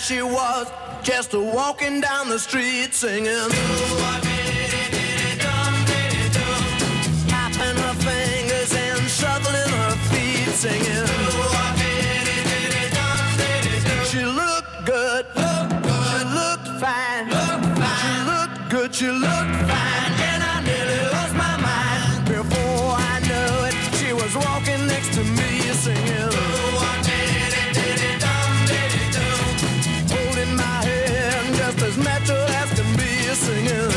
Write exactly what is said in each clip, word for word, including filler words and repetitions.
she was just walking down the street singing. Tapping her fingers and shuffling her feet singing. She looked good, she looked fine, she looked good, she looked fine, and I nearly lost my mind. Before I knew it, she was walking next to me singing. Holding my hand just as natural as can be singing.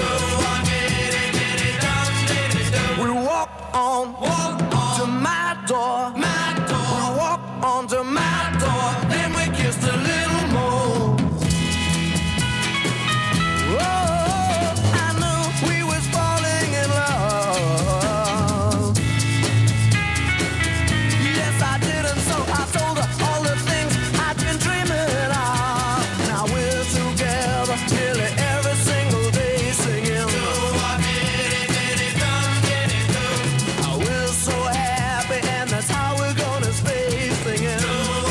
We walked on, walked on to my door, my door. We walked on to my door, then we kissed a little more. Oh, I knew we was falling in love. Yes, I did, and so I told her all the things I'd been dreaming of. Now we're together nearly every single day singing. Oh, we're so happy, and that's how we're gonna stay singing.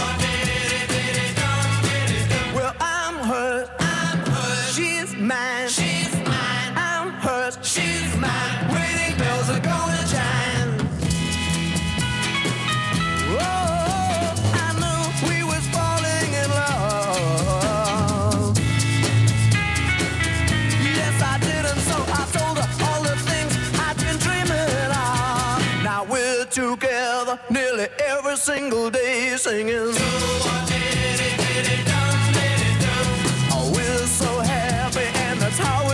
Well, I'm hers, I'm hers. She's mine, she's mine. I'm hers, she's mine. Wedding bells are gonna chime. Oh, I knew we was falling in love. Yes, I did, and so I told her all the things I'd been dreaming of. Now we're together nearly every single day singing. Oh, we're so happy, and that's how